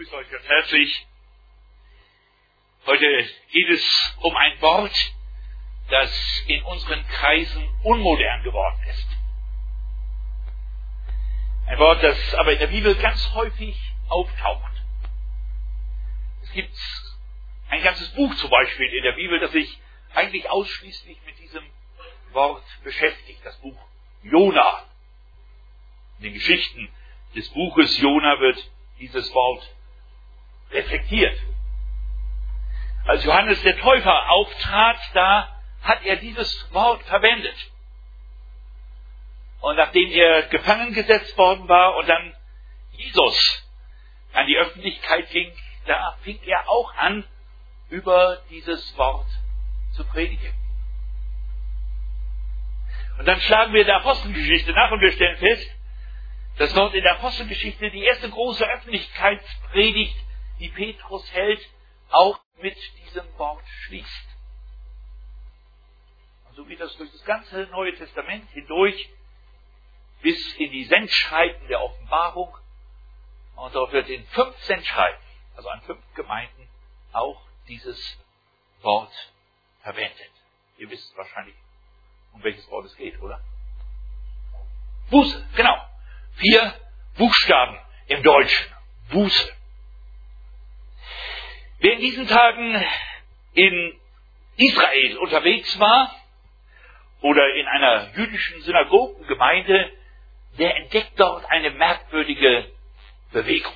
begrüße euch ganz herzlich. Heute geht es um ein Wort, das in unseren Kreisen unmodern geworden ist. Ein Wort, das aber in der Bibel ganz häufig auftaucht. Es gibt ein ganzes Buch zum Beispiel in der Bibel, das sich eigentlich ausschließlich mit diesem Wort beschäftigt. Das Buch Jona. In den Geschichten des Buches Jona wird dieses Wort reflektiert. Als Johannes der Täufer auftrat, da hat er dieses Wort verwendet. Und nachdem er gefangen gesetzt worden war und dann Jesus an die Öffentlichkeit ging, da fing er auch an, über dieses Wort zu predigen. Und dann schlagen wir der Apostelgeschichte nach und wir stellen fest, dass dort in der Apostelgeschichte die erste große Öffentlichkeitspredigt, die Petrus hält, auch mit diesem Wort schließt. Und so geht das durch das ganze Neue Testament hindurch bis in die Sendschreiben der Offenbarung. Und dort wird in 5 Sendschreiben, also an 5 Gemeinden, auch dieses Wort verwendet. Ihr wisst wahrscheinlich, um welches Wort es geht, oder? Buße, genau. 4 Buchstaben im Deutschen. Buße. Wer in diesen Tagen in Israel unterwegs war oder in einer jüdischen Synagogengemeinde, der entdeckt dort eine merkwürdige Bewegung.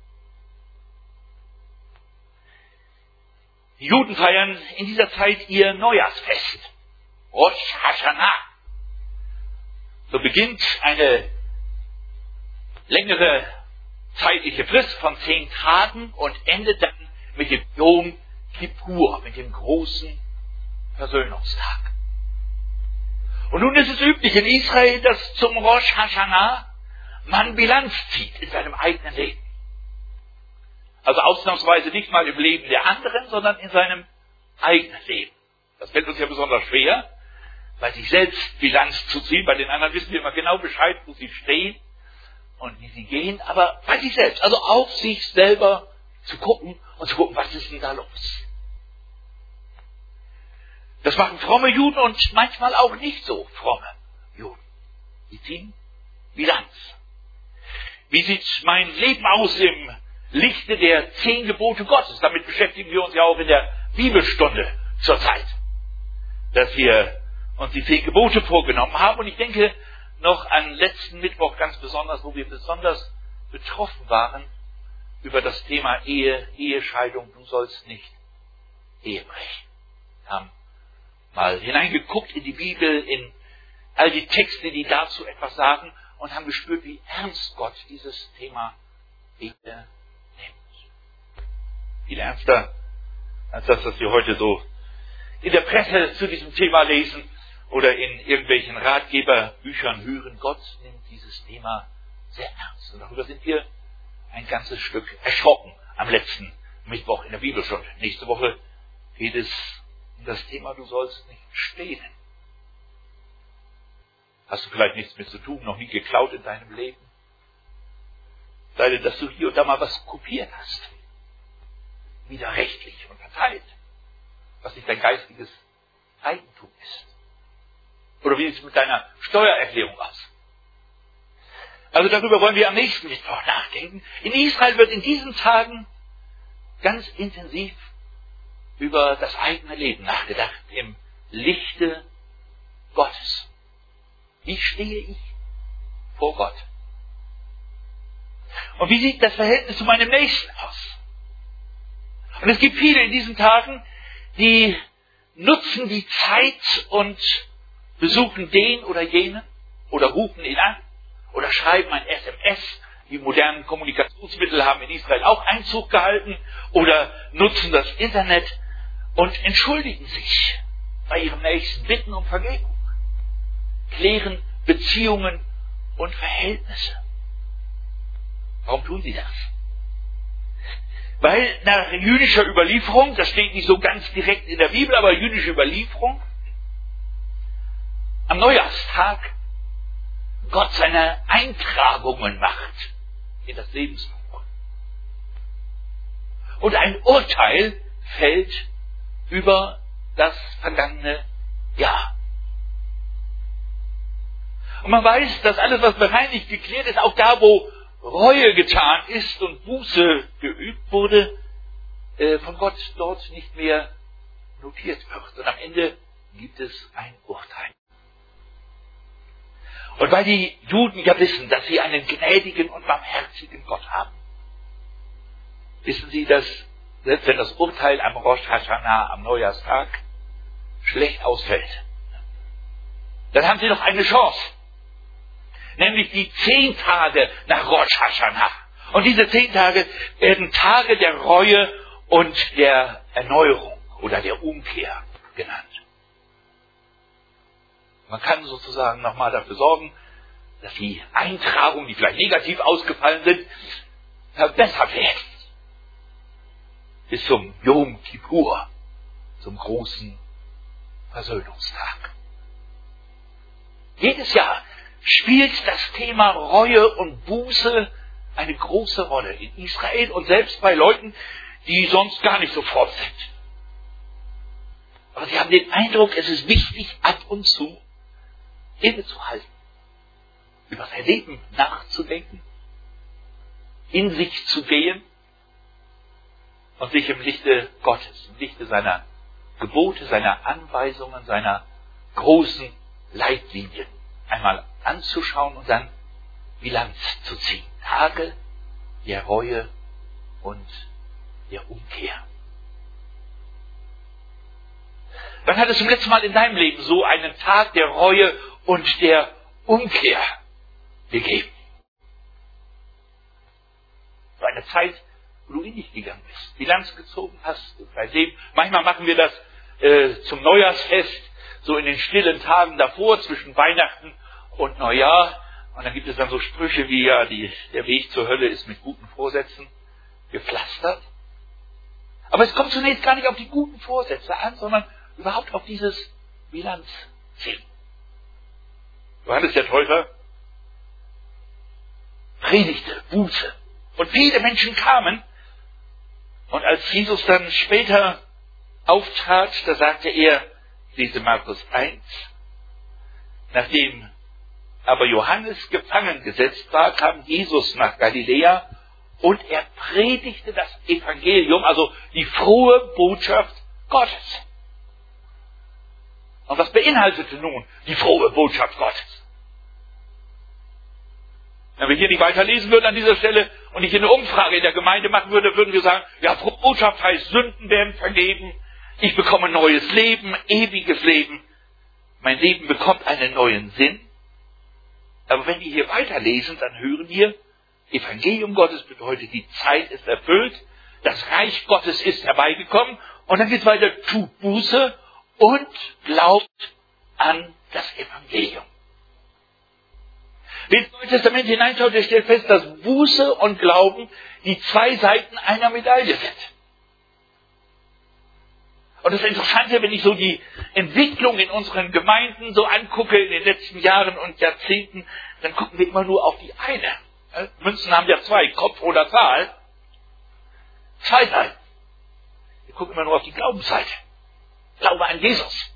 Die Juden feiern in dieser Zeit ihr Neujahrsfest. Rosh Hashanah. So beginnt eine längere zeitliche Frist von 10 Tagen und endet dann mit dem Yom Kippur, mit dem großen Versöhnungstag. Und nun ist es üblich in Israel, dass zum Rosh Hashanah man Bilanz zieht in seinem eigenen Leben. Also ausnahmsweise nicht mal im Leben der anderen, sondern in seinem eigenen Leben. Das fällt uns ja besonders schwer, bei sich selbst Bilanz zu ziehen. Bei den anderen wissen wir immer genau Bescheid, wo sie stehen und wie sie gehen, aber bei sich selbst, also auf sich selber zu gucken und zu gucken, was ist denn da los? Das machen fromme Juden und manchmal auch nicht so fromme Juden. Die ziehen Bilanz. Wie sieht mein Leben aus im Lichte der 10 Gebote Gottes? Damit beschäftigen wir uns ja auch in der Bibelstunde zurzeit, dass wir uns die 10 Gebote vorgenommen haben. Und ich denke noch an letzten Mittwoch ganz besonders, wo wir besonders betroffen waren über das Thema Ehe, Ehescheidung. Du sollst nicht Ehe brechen. Wir haben mal hineingeguckt in die Bibel, in all die Texte, die dazu etwas sagen, und haben gespürt, wie ernst Gott dieses Thema Ehe nimmt. Viel ernster als das, was wir heute so in der Presse zu diesem Thema lesen oder in irgendwelchen Ratgeberbüchern hören. Gott nimmt dieses Thema sehr ernst. Und darüber sind wir ein ganzes Stück erschrocken am letzten Mittwoch in der Bibelstunde. Nächste Woche geht es um das Thema, du sollst nicht stehlen. Hast du vielleicht nichts mit zu tun, noch nie geklaut in deinem Leben? Sei denn, dass du hier und da mal was kopiert hast. Widerrechtlich und verteilt. Was nicht dein geistiges Eigentum ist. Oder wie sieht es mit deiner Steuererklärung aus? Also darüber wollen wir am nächsten Mittwoch nachdenken. In Israel wird in diesen Tagen ganz intensiv über das eigene Leben nachgedacht, im Lichte Gottes. Wie stehe ich vor Gott? Und wie sieht das Verhältnis zu meinem Nächsten aus? Und es gibt viele in diesen Tagen, die nutzen die Zeit und besuchen den oder jenen oder rufen ihn an oder schreiben ein SMS. Die modernen Kommunikationsmittel haben in Israel auch Einzug gehalten oder nutzen das Internet und entschuldigen sich bei ihrem Nächsten, bitten um Vergebung, klären Beziehungen und Verhältnisse. Warum tun sie das? Weil nach jüdischer Überlieferung, das steht nicht so ganz direkt in der Bibel, aber jüdische Überlieferung, am Neujahrstag Gott seine Eintragungen macht in das Lebensbuch. und ein Urteil fällt über das vergangene Jahr. Und man weiß, dass alles, was bereinigt, geklärt ist, auch da, wo Reue getan ist und Buße geübt wurde, von Gott dort nicht mehr notiert wird. Und am Ende gibt es ein Urteil. Und weil die Juden ja wissen, dass sie einen gnädigen und barmherzigen Gott haben, wissen sie, dass selbst wenn das Urteil am Rosh Hashanah, am Neujahrstag, schlecht ausfällt, dann haben sie noch eine Chance. Nämlich die 10 Tage nach Rosh Hashanah. Und diese 10 Tage werden Tage der Reue und der Erneuerung oder der Umkehr genannt. Man kann sozusagen nochmal dafür sorgen, dass die Eintragungen, die vielleicht negativ ausgefallen sind, verbessert werden. Bis zum Yom Kippur, zum großen Versöhnungstag. Jedes Jahr spielt das Thema Reue und Buße eine große Rolle in Israel und selbst bei Leuten, die sonst gar nicht so fromm sind. Aber sie haben den Eindruck, es ist wichtig, ab und zu innezuhalten, über sein Leben nachzudenken, in sich zu gehen und sich im Lichte Gottes, im Lichte seiner Gebote, seiner Anweisungen, seiner großen Leitlinien einmal anzuschauen und dann Bilanz zu ziehen. Tage der Reue und der Umkehr. Wann hat es zum letzten Mal in deinem Leben so einen Tag der Reue und der Umkehr gegeben? So eine Zeit, wo du in dich gegangen bist, Bilanz gezogen hast, dein Leben. Manchmal machen wir das zum Neujahrsfest, so in den stillen Tagen davor, zwischen Weihnachten und Neujahr. Und dann gibt es dann so Sprüche wie, ja, der Weg zur Hölle ist mit guten Vorsätzen gepflastert. Aber es kommt zunächst gar nicht auf die guten Vorsätze an, sondern überhaupt auf dieses Bilanzziehen. Johannes der Täufer predigte Buße. Und viele Menschen kamen. Und als Jesus dann später auftrat, da sagte er, lese Markus 1, nachdem aber Johannes gefangen gesetzt war, kam Jesus nach Galiläa und er predigte das Evangelium, also die frohe Botschaft Gottes. Und was beinhaltete nun die frohe Botschaft Gottes? Wenn wir hier nicht weiterlesen würden an dieser Stelle und ich eine Umfrage in der Gemeinde machen würde, würden wir sagen, ja, frohe Botschaft heißt, Sünden werden vergeben, ich bekomme neues Leben, ewiges Leben, mein Leben bekommt einen neuen Sinn. Aber wenn wir hier weiterlesen, dann hören wir, Evangelium Gottes bedeutet, die Zeit ist erfüllt, das Reich Gottes ist herbeigekommen und dann geht es weiter, tut Buße und glaubt an das Evangelium. Wer ins Neue Testament hineinschaut, der stellt fest, dass Buße und Glauben die 2 Seiten einer Medaille sind. Und das Interessante, wenn ich so die Entwicklung in unseren Gemeinden so angucke in den letzten Jahren und Jahrzehnten, dann gucken wir immer nur auf die eine. Münzen haben ja 2, Kopf oder Zahl. 2 Seiten. Wir gucken immer nur auf die Glaubensseite. Glaube an Jesus.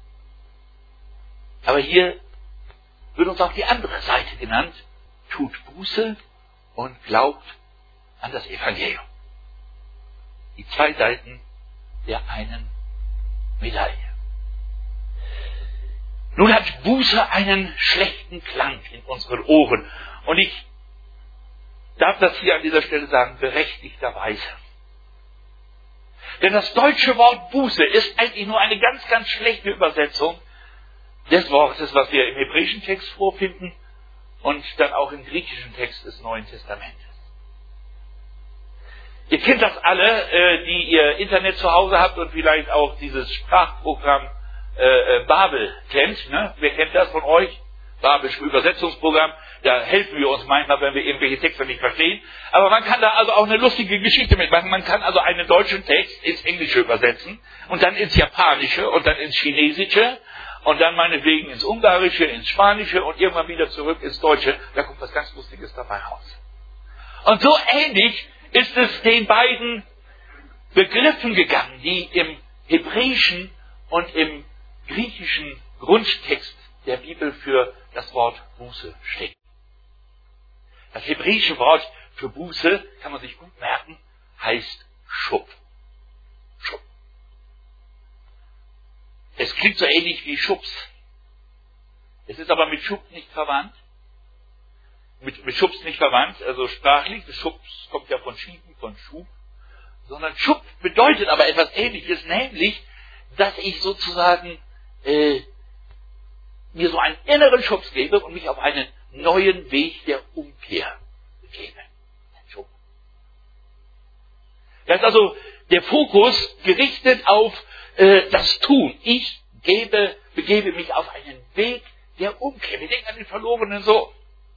Aber hier wird uns auch die andere Seite genannt. Tut Buße und glaubt an das Evangelium. Die 2 Seiten der einen Medaille. Nun hat Buße einen schlechten Klang in unseren Ohren. Und ich darf das hier an dieser Stelle sagen, berechtigterweise. Denn das deutsche Wort Buße ist eigentlich nur eine ganz, ganz schlechte Übersetzung des Wortes, was wir im hebräischen Text vorfinden und dann auch im griechischen Text des Neuen Testamentes. Ihr kennt das alle, die ihr Internet zu Hause habt und vielleicht auch dieses Sprachprogramm Babel kennt. Ne? Wer kennt das von euch? Babelsche Übersetzungsprogramm. Da helfen wir uns manchmal, wenn wir irgendwelche Texte nicht verstehen. Aber man kann da also auch eine lustige Geschichte mitmachen. Man kann also einen deutschen Text ins Englische übersetzen und dann ins Japanische und dann ins Chinesische und dann meinetwegen ins Ungarische, ins Spanische und irgendwann wieder zurück ins Deutsche. Da kommt was ganz Lustiges dabei raus. Und so ähnlich ist es den beiden Begriffen gegangen, die im hebräischen und im griechischen Grundtext der Bibel für das Wort Buße stehen. Das hebräische Wort für Buße, kann man sich gut merken, heißt Schub. Schub. Es klingt so ähnlich wie Schubs. Es ist aber mit Schub nicht verwandt. Mit Schubs nicht verwandt, also sprachlich. Das Schubs kommt ja von Schieben, von Schub. Sondern Schub bedeutet aber etwas Ähnliches, nämlich, dass ich sozusagen mir so einen inneren Schubs gebe und mich auf einen neuen Weg der Umkehr begebe. Schub. Da ist also der Fokus gerichtet auf das Tun. Ich begebe mich auf einen Weg der Umkehr. Wir denken an den verlorenen Sohn.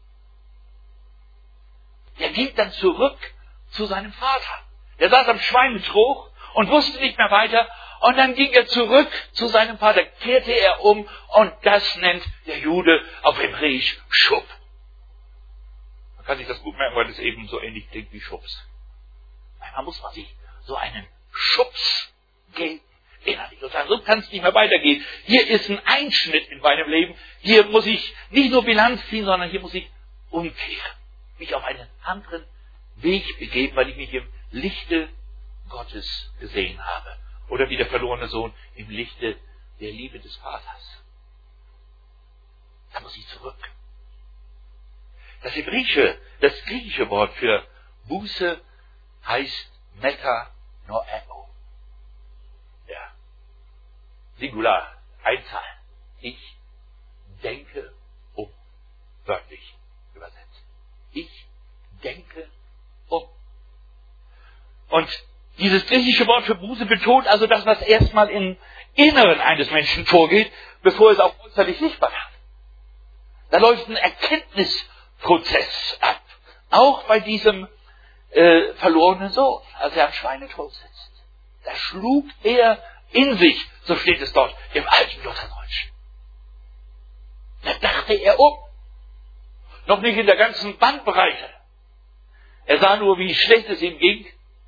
Der ging dann zurück zu seinem Vater. Der saß am Schweinetrog und wusste nicht mehr weiter. Und dann ging er zurück zu seinem Vater, kehrte er um und das nennt der Jude auf Hebräisch Schub. Man kann sich das gut merken, weil es eben so ähnlich klingt wie Schubs. Manchmal muss man sich so einen Schubs geben innerlich und sagen, so kann es nicht mehr weitergehen. Hier ist ein Einschnitt in meinem Leben. Hier muss ich nicht nur Bilanz ziehen, sondern hier muss ich umkehren. Mich auf einen anderen Weg begeben, weil ich mich im Lichte Gottes gesehen habe. Oder wie der verlorene Sohn im Lichte der Liebe des Vaters. Da muss ich zurück. Das griechische Wort für Buße heißt Metanoeo. Ja. Singular, Einzahl. Ich denke um. Wörtlich übersetzt. Ich denke um. Und dieses griechische Wort für Buße betont also das, was erstmal im Inneren eines Menschen vorgeht, bevor es auch äußerlich sichtbar wird. Da läuft ein Erkenntnisprozess ab. Auch bei diesem verlorenen Sohn, als er am Schweinetrog sitzt. Da schlug er in sich, so steht es dort im alten Lutherdeutschen. Da dachte er um. Noch nicht in der ganzen Bandbreite. Er sah nur, wie schlecht es ihm ging.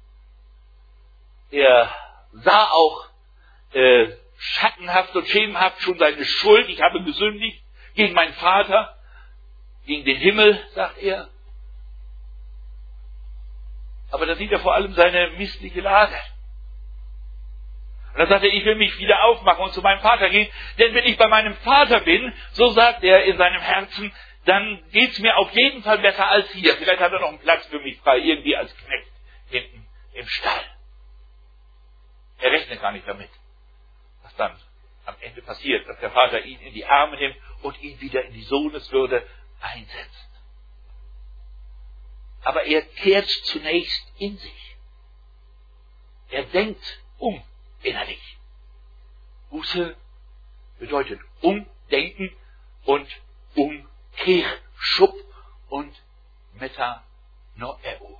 Er sah auch schattenhaft und schemenhaft schon seine Schuld. Ich habe gesündigt gegen meinen Vater, gegen den Himmel, sagt er. Aber da sieht er vor allem seine missliche Lage. Und dann sagt er, ich will mich wieder aufmachen und zu meinem Vater gehen. Denn wenn ich bei meinem Vater bin, so sagt er in seinem Herzen, dann geht's mir auf jeden Fall besser als hier. Vielleicht hat er noch einen Platz für mich frei, irgendwie als Knecht hinten im Stall. Er rechnet gar nicht damit, was dann am Ende passiert, dass der Vater ihn in die Arme nimmt und ihn wieder in die Sohneswürde einsetzt. Aber er kehrt zunächst in sich. Er denkt um innerlich. Buße bedeutet umdenken und umkehren. Schub und Metanoeo.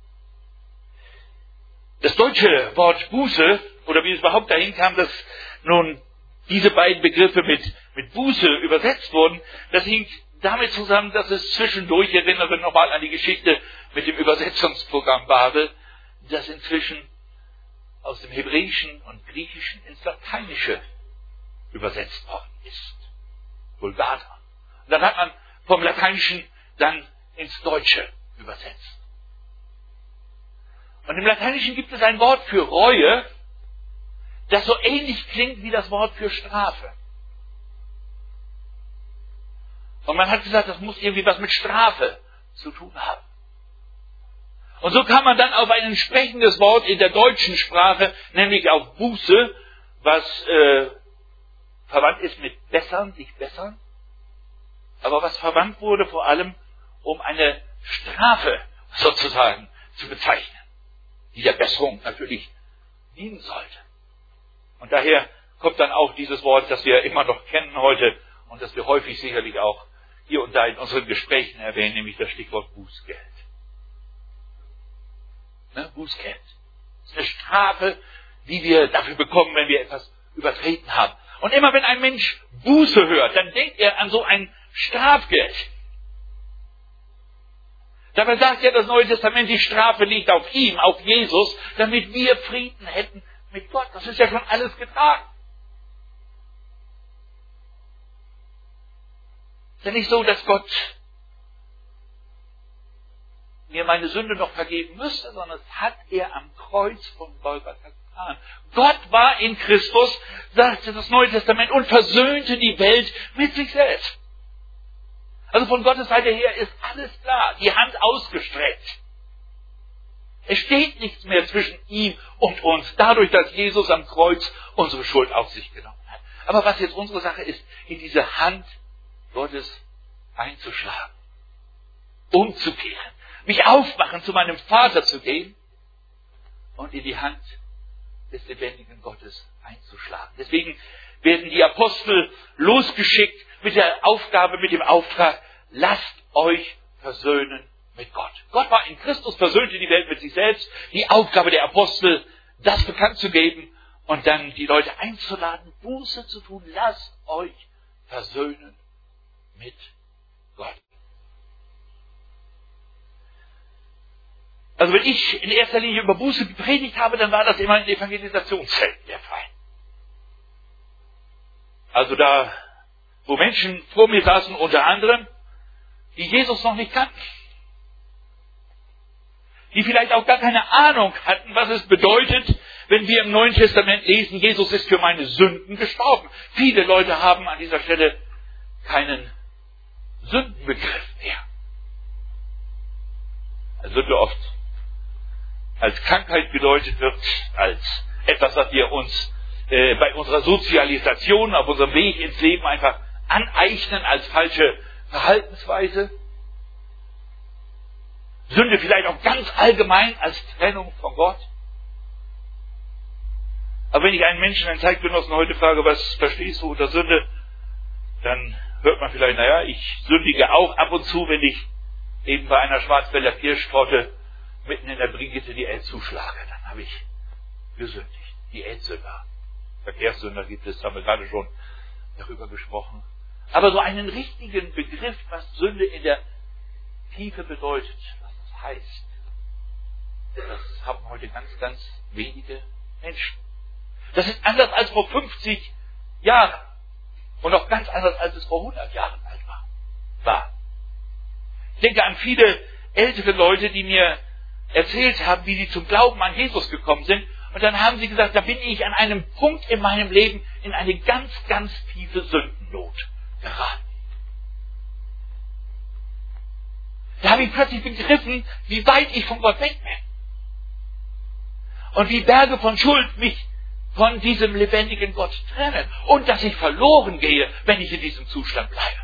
Das deutsche Wort Buße, oder wie es überhaupt dahin kam, dass nun diese beiden Begriffe mit Buße übersetzt wurden, das hing damit zusammen, dass es zwischendurch, ich erinnere nochmal an die Geschichte mit dem Übersetzungsprogramm Babel, das inzwischen aus dem Hebräischen und Griechischen ins Lateinische übersetzt worden ist. Vulgata. Und dann hat man vom Lateinischen dann ins Deutsche übersetzt. Und im Lateinischen gibt es ein Wort für Reue, das so ähnlich klingt wie das Wort für Strafe. Und man hat gesagt, das muss irgendwie was mit Strafe zu tun haben. Und so kam man dann auf ein entsprechendes Wort in der deutschen Sprache, nämlich auf Buße, was verwandt ist mit bessern, sich bessern, aber was verwandt wurde vor allem, um eine Strafe sozusagen zu bezeichnen, die der Besserung natürlich dienen sollte. Und daher kommt dann auch dieses Wort, das wir immer noch kennen heute und das wir häufig sicherlich auch hier und da in unseren Gesprächen erwähnen, nämlich das Stichwort Bußgeld. Ne? Bußgeld. Das ist eine Strafe, die wir dafür bekommen, wenn wir etwas übertreten haben. Und immer wenn ein Mensch Buße hört, dann denkt er an so ein Strafgeld. Dabei sagt ja das Neue Testament, die Strafe liegt auf ihm, auf Jesus, damit wir Frieden hätten mit Gott. Das ist ja schon alles getragen. Es ist ja nicht so, dass Gott mir meine Sünde noch vergeben müsste, sondern das hat er am Kreuz von Golgatha getan. Gott war in Christus, sagte das Neue Testament, und versöhnte die Welt mit sich selbst. Also von Gottes Seite her ist alles klar, die Hand ausgestreckt. Es steht nichts mehr zwischen ihm und uns, dadurch, dass Jesus am Kreuz unsere Schuld auf sich genommen hat. Aber was jetzt unsere Sache ist, in diese Hand Gottes einzuschlagen, umzukehren, mich aufmachen, zu meinem Vater zu gehen und in die Hand des lebendigen Gottes einzuschlagen. Deswegen werden die Apostel losgeschickt mit der Aufgabe, mit dem Auftrag, lasst euch versöhnen mit Gott. Gott war in Christus, versöhnte die Welt mit sich selbst. Die Aufgabe der Apostel, das bekannt zu geben und dann die Leute einzuladen, Buße zu tun. Lasst euch versöhnen mit Gott. Also wenn ich in erster Linie über Buße gepredigt habe, dann war das immer in Evangelisationszelten der Fall. Also da, wo Menschen vor mir saßen, unter anderem, die Jesus noch nicht kannten. Die vielleicht auch gar keine Ahnung hatten, was es bedeutet, wenn wir im Neuen Testament lesen, Jesus ist für meine Sünden gestorben. Viele Leute haben an dieser Stelle keinen Sündenbegriff mehr. Also Sünde oft als Krankheit gedeutet wird, als etwas, was wir uns bei unserer Sozialisation, auf unserem Weg ins Leben einfach aneignen als falsche Verhaltensweise. Sünde vielleicht auch ganz allgemein als Trennung von Gott. Aber wenn ich einen Menschen, einen Zeitgenossen heute frage, was verstehst du unter Sünde, dann hört man vielleicht, naja, ich sündige auch ab und zu, wenn ich eben bei einer Schwarzwälder Kirschtorte mitten in der Brigitte die Diät zuschlage. Dann habe ich gesündigt. Diätsünder. Verkehrssünder gibt es, haben wir gerade schon darüber gesprochen. Aber so einen richtigen Begriff, was Sünde in der Tiefe bedeutet, was das heißt, das haben heute ganz, ganz wenige Menschen. Das ist anders als vor 50 Jahren und auch ganz anders, als es vor 100 Jahren alt war. Ich denke an viele ältere Leute, die mir erzählt haben, wie sie zum Glauben an Jesus gekommen sind. Und dann haben sie gesagt, da bin ich an einem Punkt in meinem Leben in eine ganz, ganz tiefe Sündennot geraten. Da habe ich plötzlich begriffen, wie weit ich von Gott weg bin. Und wie Berge von Schuld mich von diesem lebendigen Gott trennen. Und dass ich verloren gehe, wenn ich in diesem Zustand bleibe.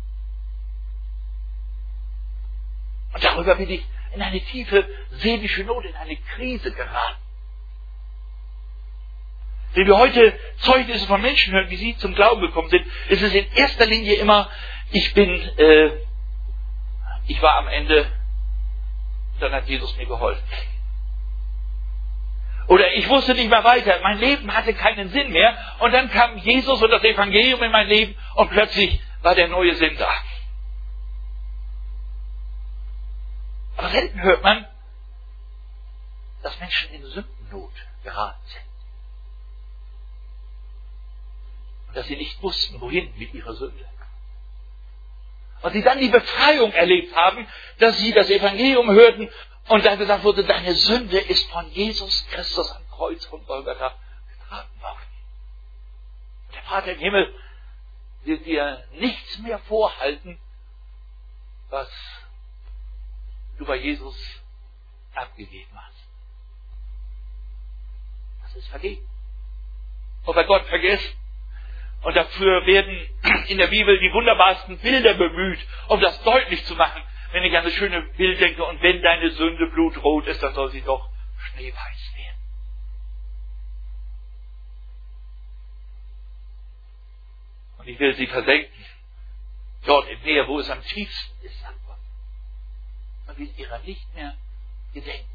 Und darüber bin ich in eine tiefe seelische Not, in eine Krise geraten. Wenn wir heute Zeugnisse von Menschen hören, wie sie zum Glauben gekommen sind, ist es in erster Linie immer, ich war am Ende, dann hat Jesus mir geholfen. Oder ich wusste nicht mehr weiter, mein Leben hatte keinen Sinn mehr und dann kam Jesus und das Evangelium in mein Leben und plötzlich war der neue Sinn da. Aber selten hört man, dass Menschen in Sündennot geraten sind. Und dass sie nicht wussten, wohin mit ihrer Sünde. Und sie dann die Befreiung erlebt haben, dass sie das Evangelium hörten und dann gesagt wurde, deine Sünde ist von Jesus Christus am Kreuz von Golgatha getragen worden. Und der Vater im Himmel wird dir nichts mehr vorhalten, was du bei Jesus abgegeben hast. Das ist vergeben. Und bei Gott vergessen. Und dafür werden in der Bibel die wunderbarsten Bilder bemüht, um das deutlich zu machen. Wenn ich an das schöne Bild denke, und wenn deine Sünde blutrot ist, dann soll sie doch schneeweiß werden. Und ich will sie versenken. Dort im Meer, wo es am tiefsten ist, sagt Gott. Man will ihrer nicht mehr gedenken.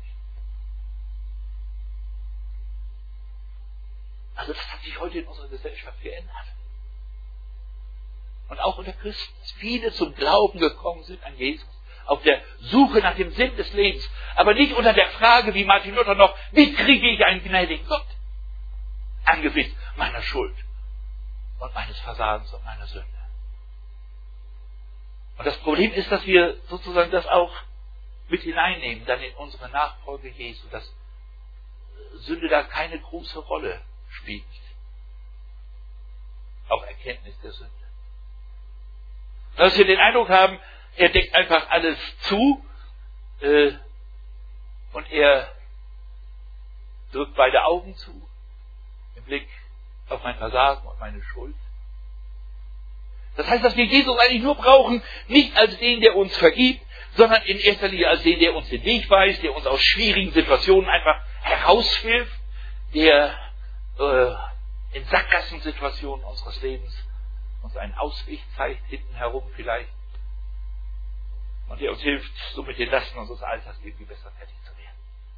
Also das hat sich heute in unserer Gesellschaft geändert. Und auch unter Christen, dass viele zum Glauben gekommen sind an Jesus auf der Suche nach dem Sinn des Lebens. Aber nicht unter der Frage, wie Martin Luther noch, wie kriege ich einen gnädigen Gott? Angesichts meiner Schuld und meines Versagens und meiner Sünde. Und das Problem ist, dass wir sozusagen das auch mit hineinnehmen, dann in unsere Nachfolge Jesu, dass Sünde da keine große Rolle spielt. Auch Erkenntnis der Sünde. Dass wir den Eindruck haben, er deckt einfach alles zu und er drückt beide Augen zu im Blick auf mein Versagen und meine Schuld. Das heißt, dass wir Jesus eigentlich nur brauchen, nicht als den, der uns vergibt, sondern in erster Linie als den, der uns den Weg weist, der uns aus schwierigen Situationen einfach heraushilft, der in Sackgassensituationen unseres Lebens uns einen Ausweg zeigt, hinten herum vielleicht, und der uns hilft, so mit den Lasten unseres Alltags irgendwie besser fertig zu werden.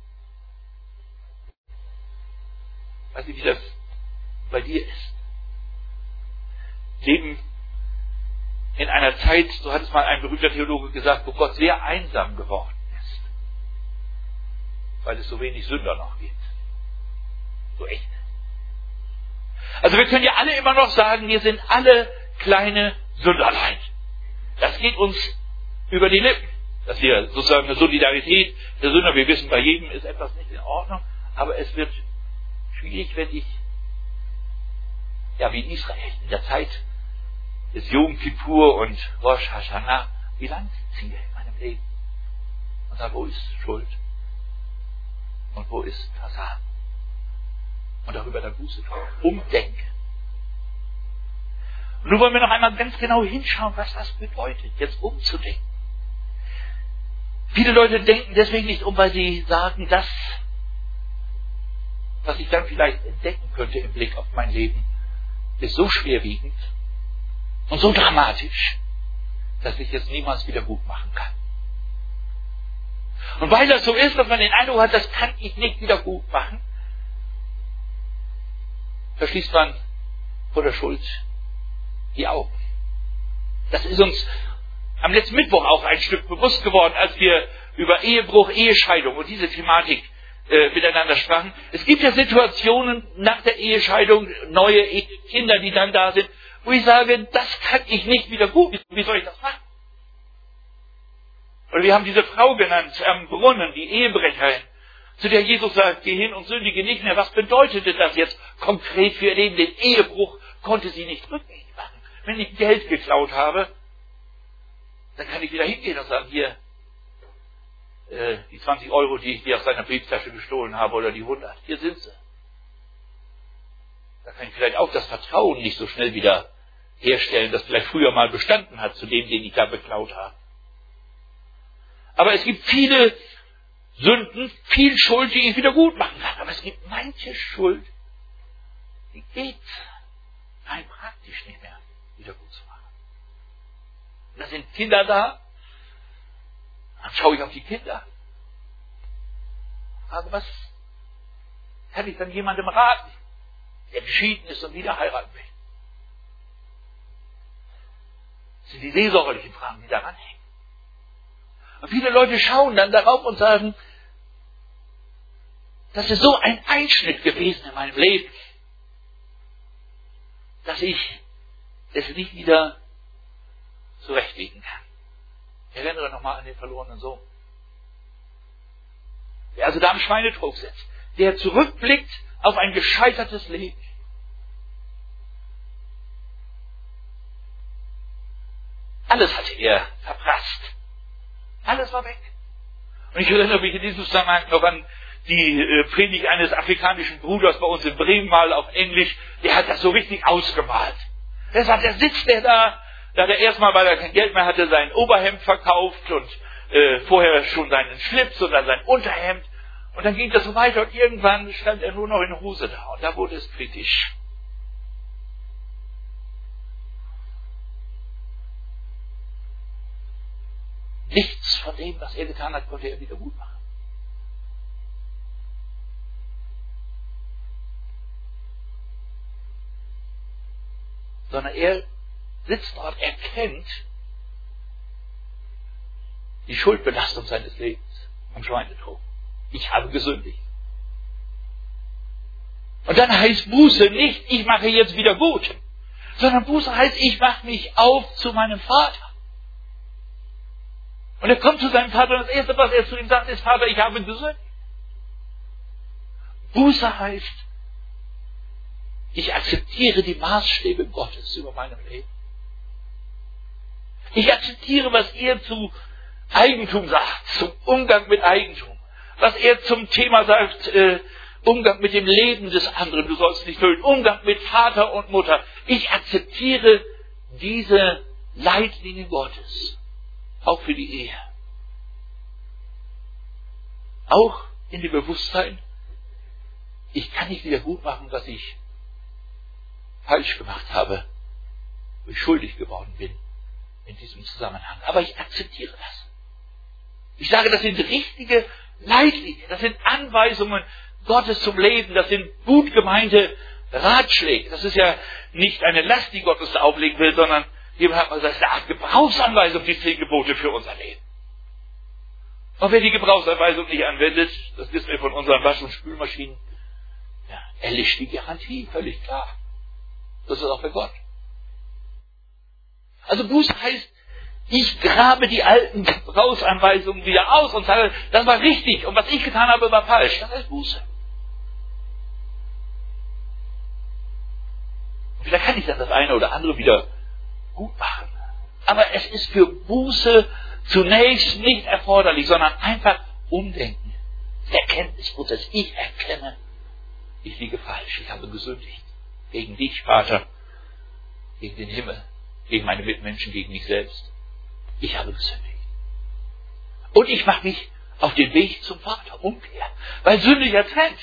Weißt du, wie das bei dir ist? Leben in einer Zeit, so hat es mal ein berühmter Theologe gesagt, wo Gott sehr einsam geworden ist, weil es so wenig Sünder noch gibt. So echt. Also wir können ja alle immer noch sagen, wir sind alle kleine Sünderlein. Das geht uns über die Lippen. Dass wir sozusagen eine Solidarität der Sünder, wir wissen, bei jedem ist etwas nicht in Ordnung, aber es wird schwierig, wenn ich, ja wie in Israel, in der Zeit des Yom Kippur und Rosh Hashanah Bilanz ziehe in meinem Leben. Und sage, wo ist Schuld? Und wo ist Versagen? Und darüber dann Buße tun. Umdenken. Und nun wollen wir noch einmal ganz genau hinschauen, was das bedeutet, jetzt umzudenken. Viele Leute denken deswegen nicht um, weil sie sagen, das, was ich dann vielleicht entdecken könnte im Blick auf mein Leben, ist so schwerwiegend und so dramatisch, dass ich es niemals wieder gut machen kann. Und weil das so ist, dass man den Eindruck hat, das kann ich nicht wieder gut machen, verschließt man vor der Schuld die Augen. Das ist uns am letzten Mittwoch auch ein Stück bewusst geworden, als wir über Ehebruch, Ehescheidung und diese Thematik miteinander sprachen. Es gibt ja Situationen nach der Ehescheidung, neue Kinder, die dann da sind, wo ich sage, das kann ich nicht wieder gut. Wie soll ich das machen? Oder wir haben diese Frau genannt am Brunnen, die Ehebrecherin, zu der Jesus sagt, geh hin und sündige nicht mehr. Was bedeutete das jetzt konkret für den Ehebruch? Konnte sie nicht rückgängig machen. Wenn ich Geld geklaut habe, dann kann ich wieder hingehen und sagen, hier, die 20 Euro, die ich dir aus deiner Brieftasche gestohlen habe, oder die 100, hier sind sie. Da kann ich vielleicht auch das Vertrauen nicht so schnell wieder herstellen, das vielleicht früher mal bestanden hat zu dem, den ich da beklaut habe. Aber es gibt viele Sünden, viel Schuld, die ich wieder gut machen kann. Aber es gibt manche Schuld, die geht rein praktisch nicht mehr wieder gut zu machen. Und da sind Kinder da, dann schaue ich auf die Kinder. Frage, was kann ich dann jemandem raten, der geschieden ist und wieder heiraten will? Das sind die seelsorgerlichen Fragen, die daran hängen. Und viele Leute schauen dann darauf und sagen, das ist so ein Einschnitt gewesen in meinem Leben, dass ich es nicht wieder zurechtlegen kann. Ich erinnere nochmal an den verlorenen Sohn. Der also da am Schweinetrog sitzt, der zurückblickt auf ein gescheitertes Leben. Alles hatte er verprasst. Alles war weg. Und ich erinnere mich in diesem Zusammenhang noch an die Predigt eines afrikanischen Bruders bei uns in Bremen mal auf Englisch. Der hat das so richtig ausgemalt. Der sagt, der sitzt da hat er erstmal, weil er kein Geld mehr hatte, sein Oberhemd verkauft und vorher schon seinen Schlips und dann sein Unterhemd. Und dann ging das so weiter und irgendwann stand er nur noch in Hose da. Und da wurde es kritisch. Nichts von dem, was er getan hat, konnte er wieder gut machen. Sondern er sitzt dort, erkennt, die Schuldbelastung seines Lebens am Schweinetrog. Ich habe gesündigt. Und dann heißt Buße nicht, ich mache jetzt wieder gut, sondern Buße heißt, ich mache mich auf zu meinem Vater. Und er kommt zu seinem Vater und das Erste, was er zu ihm sagt, ist, Vater, ich habe gesündigt. Buße heißt, ich akzeptiere die Maßstäbe Gottes über meinem Leben. Ich akzeptiere, was er zu Eigentum sagt, zum Umgang mit Eigentum. Was er zum Thema sagt, Umgang mit dem Leben des anderen, du sollst nicht töten, Umgang mit Vater und Mutter. Ich akzeptiere diese Leitlinien Gottes, auch für die Ehe. Auch in dem Bewusstsein, ich kann nicht wieder gut machen, was ich falsch gemacht habe, wo ich schuldig geworden bin in diesem Zusammenhang. Aber ich akzeptiere das. Ich sage, das sind richtige Leitlinien, das sind Anweisungen Gottes zum Leben, das sind gut gemeinte Ratschläge. Das ist ja nicht eine Last, die Gott uns auflegen will, sondern jemand hat mal gesagt, das ist eine Art Gebrauchsanweisung, die 10 Gebote für unser Leben. Und wer die Gebrauchsanweisung nicht anwendet, das wissen wir von unseren Wasch- und Spülmaschinen, ja, erlischt die Garantie, völlig klar. Das ist auch für Gott. Also Buße heißt, ich grabe die alten Gebrauchsanweisungen wieder aus und sage, das war richtig und was ich getan habe, war falsch. Das heißt Buße. Und vielleicht kann ich dann das eine oder andere wieder gut machen. Aber es ist für Buße zunächst nicht erforderlich, sondern einfach Umdenken. Der Erkenntnisprozess. Ich erkenne, ich liege falsch. Ich habe gesündigt. Gegen dich, Vater. Gegen den Himmel. Gegen meine Mitmenschen. Gegen mich selbst. Ich habe gesündigt. Und ich mache mich auf den Weg zum Vater. Umkehr. Weil Sünde ja trennt.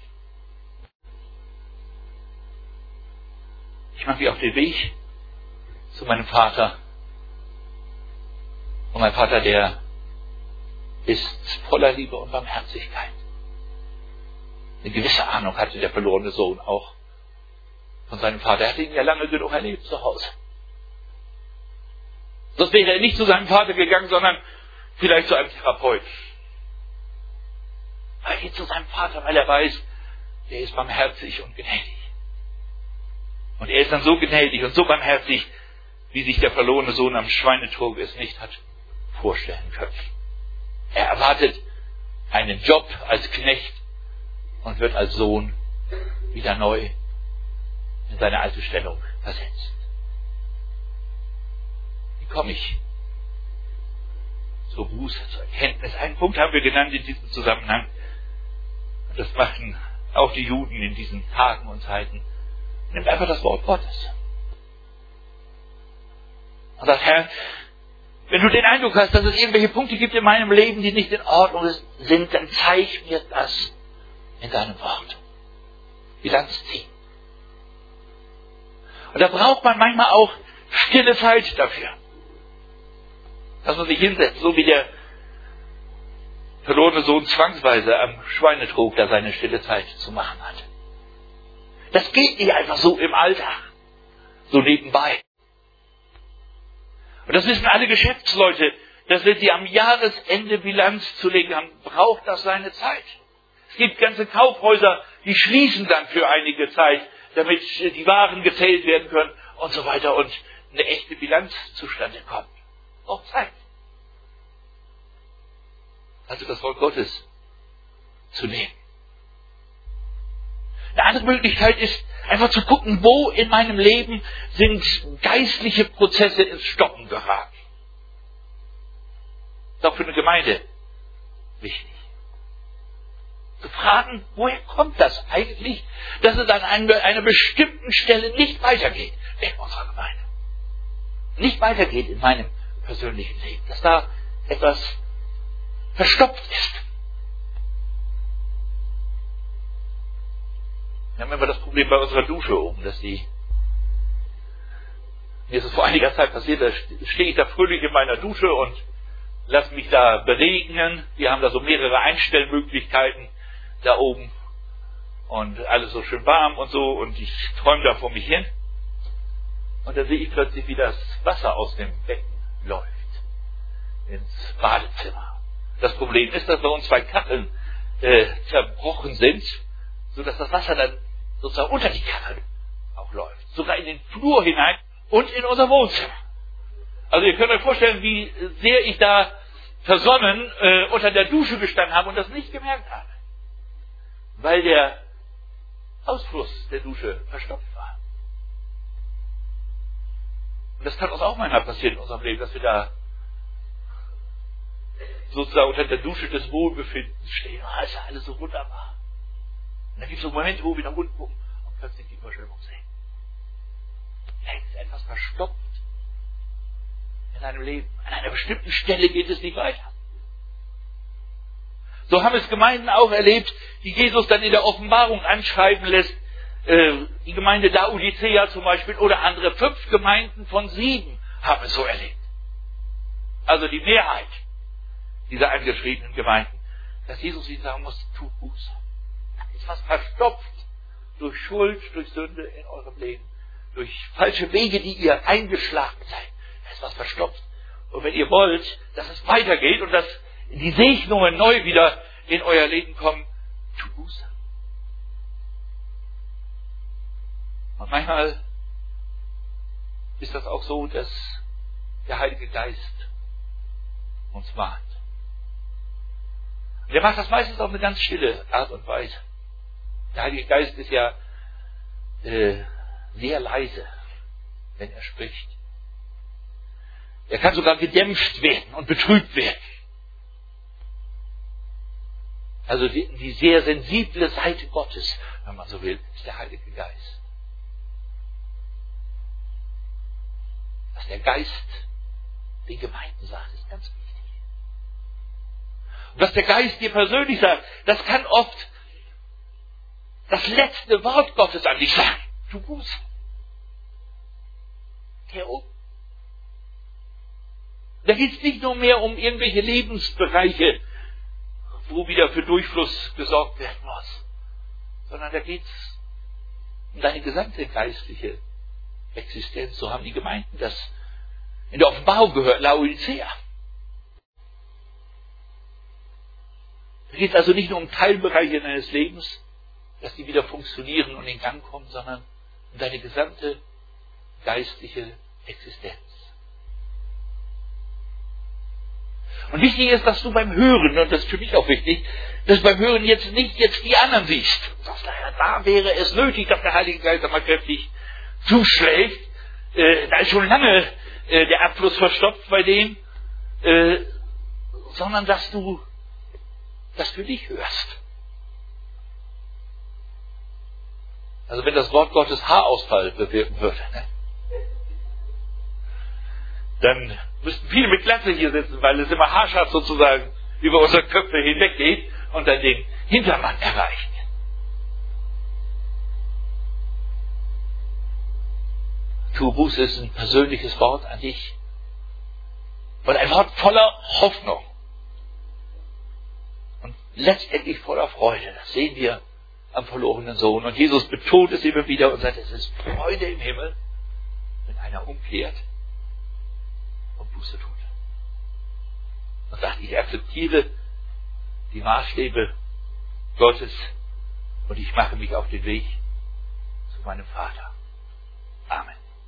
Ich mache mich auf den Weg zu meinem Vater. Und mein Vater, der ist voller Liebe und Barmherzigkeit. Eine gewisse Ahnung hatte der verlorene Sohn auch von seinem Vater. Er hatte ihn ja lange genug erlebt zu Hause. Sonst wäre er nicht zu seinem Vater gegangen, sondern vielleicht zu einem Therapeuten. Er geht zu seinem Vater, weil er weiß, der ist barmherzig und gnädig. Und er ist dann so gnädig und so barmherzig, wie sich der verlorene Sohn am Schweinetrog es nicht hat vorstellen können. Er erwartet einen Job als Knecht und wird als Sohn wieder neu in seine alte Stellung versetzt. Wie komme ich zur Buße, zur Erkenntnis? Einen Punkt haben wir genannt in diesem Zusammenhang. Und das machen auch die Juden in diesen Tagen und Zeiten. Nimm einfach das Wort Gottes. Und sagt, Herr, wenn du den Eindruck hast, dass es irgendwelche Punkte gibt in meinem Leben, die nicht in Ordnung sind, dann zeig mir das in deinem Wort. Bilanz ziehen. Und da braucht man manchmal auch stille Zeit dafür. Dass man sich hinsetzt, so wie der verlorene Sohn zwangsweise am Schweinetrog da seine stille Zeit zu machen hat. Das geht nicht einfach so im Alltag, so nebenbei. Und das wissen alle Geschäftsleute, dass wenn sie am Jahresende Bilanz zu legen haben, braucht das seine Zeit. Es gibt ganze Kaufhäuser, die schließen dann für einige Zeit, damit die Waren gezählt werden können und so weiter und eine echte Bilanz zustande kommt. Braucht Zeit. Also das Wort Gottes zu nehmen. Eine andere Möglichkeit ist, einfach zu gucken, wo in meinem Leben sind geistliche Prozesse ins Stocken geraten. Das ist auch für eine Gemeinde wichtig. Zu fragen, woher kommt das eigentlich, dass es an einer bestimmten Stelle nicht weitergeht in unserer Gemeinde. Nicht weitergeht in meinem persönlichen Leben. Dass da etwas verstopft ist. Wir haben immer das Problem bei unserer Dusche oben, dass mir ist es vor einiger Zeit passiert, da stehe ich da fröhlich in meiner Dusche und lasse mich da beregnen. Wir haben da so mehrere Einstellmöglichkeiten da oben und alles so schön warm und so und ich träume da vor mich hin und dann sehe ich plötzlich, wie das Wasser aus dem Becken läuft. ins Badezimmer. Das Problem ist, dass bei uns 2 Kacheln zerbrochen sind, sodass das Wasser dann sozusagen unter die Kacheln auch läuft. Sogar in den Flur hinein und in unser Wohnzimmer. Also ihr könnt euch vorstellen, wie sehr ich da versonnen unter der Dusche gestanden habe und das nicht gemerkt habe. Weil der Ausfluss der Dusche verstopft war. Und das kann uns auch manchmal passieren in unserem Leben, dass wir da sozusagen unter der Dusche des Wohlbefindens stehen. Oh, ist ja alles so wunderbar. Und dann gibt es so Momente, wo wir nach unten gucken und plötzlich die Überschwemmung sehen. Da ist etwas verstopft in deinem Leben. An einer bestimmten Stelle geht es nicht weiter. So haben es Gemeinden auch erlebt, die Jesus dann in der Offenbarung anschreiben lässt. Die Gemeinde Laodicea zum Beispiel oder andere 5 Gemeinden von 7 haben es so erlebt. Also die Mehrheit dieser angeschriebenen Gemeinden. Dass Jesus ihnen sagen muss, tut Buße. Da ist was verstopft durch Schuld, durch Sünde in eurem Leben. Durch falsche Wege, die ihr eingeschlagen seid. Da ist was verstopft. Und wenn ihr wollt, dass es weitergeht und dass die Segnungen neu wieder in euer Leben kommen, tut Buße. Und manchmal ist das auch so, dass der Heilige Geist uns mahnt. Und er macht das meistens auf eine ganz stille Art und Weise. Der Heilige Geist ist ja sehr leise, wenn er spricht. Er kann sogar gedämpft werden und betrübt werden. Also die sehr sensible Seite Gottes, wenn man so will, ist der Heilige Geist. Was der Geist den Gemeinden sagt, ist ganz wichtig. Und was der Geist dir persönlich sagt, das kann oft das letzte Wort Gottes an dich sagen. Tu Buße. Kehr um. Da geht es nicht nur mehr um irgendwelche Lebensbereiche, wo wieder für Durchfluss gesorgt werden muss, sondern da geht es um deine gesamte geistliche Existenz. So haben die Gemeinden das in der Offenbarung gehört, Laodicea. Da geht es also nicht nur um Teilbereiche deines Lebens, dass die wieder funktionieren und in Gang kommen, sondern um deine gesamte geistliche Existenz. Und wichtig ist, dass du beim Hören, und das ist für mich auch wichtig, dass du beim Hören jetzt nicht die anderen siehst. Da wäre es nötig, dass der Heilige Geist einmal kräftig zuschlägt. Da ist schon lange der Abfluss verstopft bei dem, sondern dass du das für dich hörst. Also wenn das Wort Gottes Haarausfall bewirken würde, ne? Dann müssten viele mit Glatze hier sitzen, weil es immer haarscharf sozusagen über unsere Köpfe hinweggeht und dann den Hintermann erreicht. Tu Buße ist ein persönliches Wort an dich und ein Wort voller Hoffnung und letztendlich voller Freude. Das sehen wir am verlorenen Sohn. Und Jesus betont es immer wieder und sagt, es ist Freude im Himmel, wenn einer umkehrt und Buße tut. Und sagt, ich akzeptiere die Maßstäbe Gottes und ich mache mich auf den Weg zu meinem Vater.